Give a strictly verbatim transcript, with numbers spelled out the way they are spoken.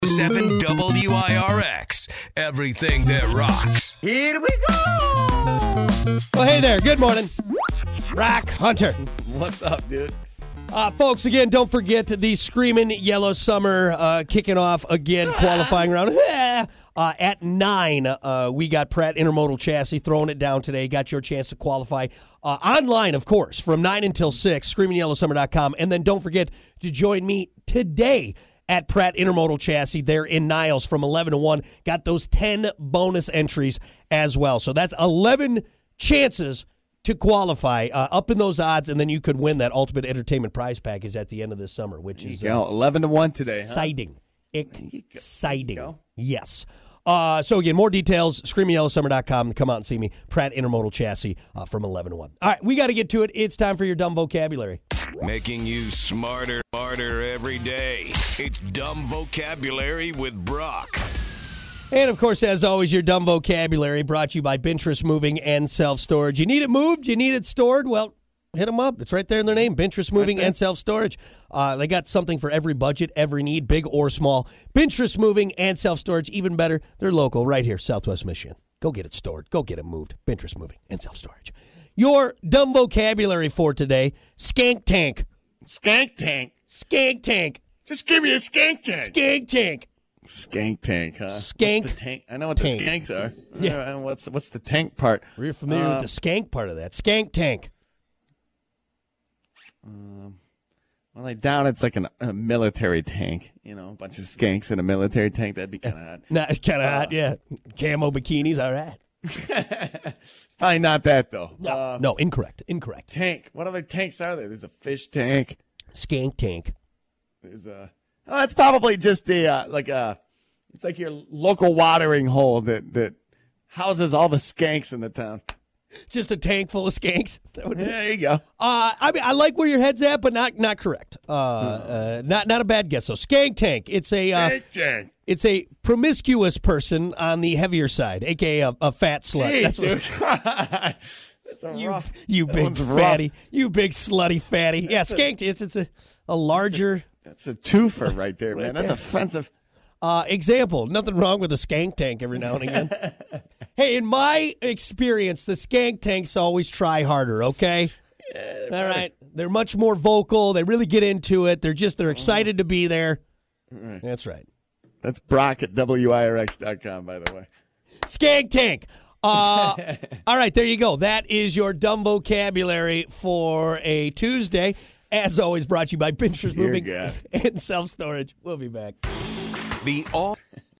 seven W I R X. Everything that rocks. Here we go. Well, hey there. Good morning. Rock Hunter. What's up, dude? Uh, folks, again, don't forget the Screaming Yellow Summer uh, kicking off again, qualifying round. Uh, at nine, uh, we got Pratt Intermodal Chassis throwing it down today. Got your chance to qualify uh, online, of course, from nine until six, screaming yellow summer dot com. And then don't forget to join me today at Pratt Intermodal Chassis there in Niles from eleven to one. Got those ten bonus entries as well. So that's eleven chances to qualify, uh, up in those odds, and then you could win that Ultimate Entertainment Prize Package at the end of this summer, which is uh, eleven to one today. Exciting. Huh? Exciting. Yes. Uh, so, again, more details, screaming yellow summer dot com. Come out and see me. Pratt Intermodal Chassis uh, from eleven to one. All right, we got to get to it. It's time for your dumb vocabulary. Making you smarter, smarter every day. It's Dumb Vocabulary with Brock. And, of course, as always, your dumb vocabulary brought to you by Bintress Moving and Self-Storage. You need it moved? You need it stored? Well, hit them up. It's right there in their name, Bintress Moving right and Self-Storage. Uh, they got something for every budget, every need, big or small. Bintress Moving and Self-Storage, even better, they're local right here, Southwest Michigan. Go get it stored. Go get it moved. Bintress Moving and Self-Storage. Your dumb vocabulary for today, skank tank. Skank tank? Skank tank. Just give me a skank tank. Skank tank. Skank tank, huh? Skank the tank. I know what tank. the skanks are. Yeah. Uh, what's what's the tank part? We're familiar uh, with the skank part of that. Skank tank. Um, well, like down, it's like an, a military tank. You know, a bunch of skanks in a military tank. That'd be kind of hot. Not kind of uh, hot, yeah. Camo bikinis, all right. Probably not that though. No, uh, no, incorrect, incorrect. Tank. What other tanks are there? There's a fish tank. Skank tank. There's a. Oh, that's probably just the uh, like a. It's like your local watering hole that that houses all the skanks in the town. Just a tank full of skanks. That would be- There you go. Uh, I mean, I like where your head's at, but not not correct. Uh, uh, not not a bad guess. So, skank tank. It's a uh, Skank tank. it's a promiscuous person on the heavier side, aka a, a fat slut. Jeez, That's what dude. That's a you rough. you that big one's fatty, rough. you big slutty fatty. Yeah, skank. It's it's a a larger. That's a twofer right there, man. Right That's there. offensive. Uh, example, nothing wrong with a skank tank every now and again. Hey, in my experience, the skank tanks always try harder, okay? Yeah, all right. They're much more vocal. They really get into it. They're just, they're excited to be there. Right. That's right. That's Brock at W I R X dot com, by the way. Skank tank. Uh, all right, there you go. That is your dumb vocabulary for a Tuesday. As always, brought to you by Pinterest Dear Moving God. and Self-Storage. We'll be back. The all